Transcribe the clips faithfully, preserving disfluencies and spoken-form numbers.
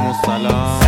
سلام سلام.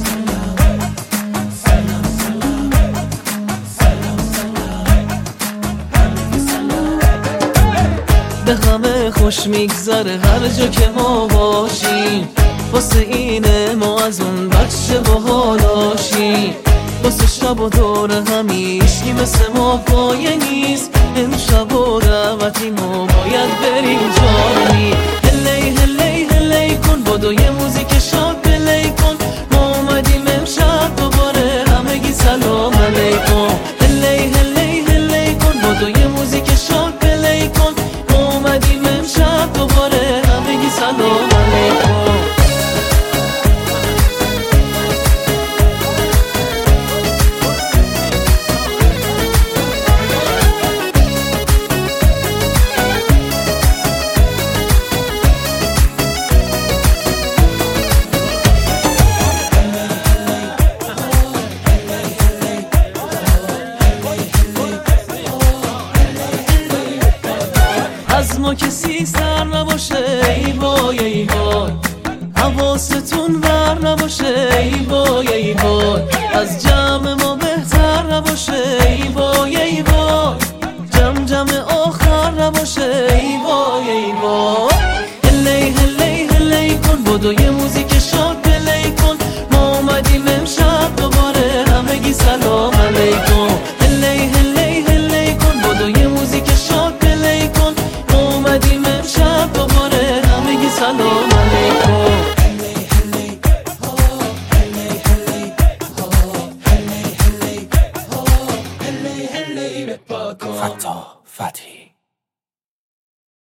به همه خوش میگذره هر جا که ما باشیم، واسه اینه ما از اون بچه باحالاشیم، واسه شب و دور همیشگی مثل ما پایه نیست، امشب و دعوتی ما باید بریم جایی. هلی هلی هلی کن بادو یه موزیک شاد پلی کن، ما اومدیم امشب دوباره همگی سلام علیکم. هلی هلی هلی کن بادو یه موزیک شاد پلی کن، ما اومدیم امشب دوباره همگی سلام علیکم. از ما کسی سر نباشه ای وای ای وای، حواستون ور نباشه ای وای ای وای، از جمع ما بهتر نباشه ای وای ای وای، جمع جمع آخر نباشه ای وای ای وای. هلی هلی هلی کن بادو یه موزیک شاد پلی کن، ما اومدیم امشب دوباره همگی سلام علیکم. هلی هلی هلی کن بادو یه موزیک شاد پلی کن، اومدیم امشب دوباره همگی سلام علیکم. فتا فتحی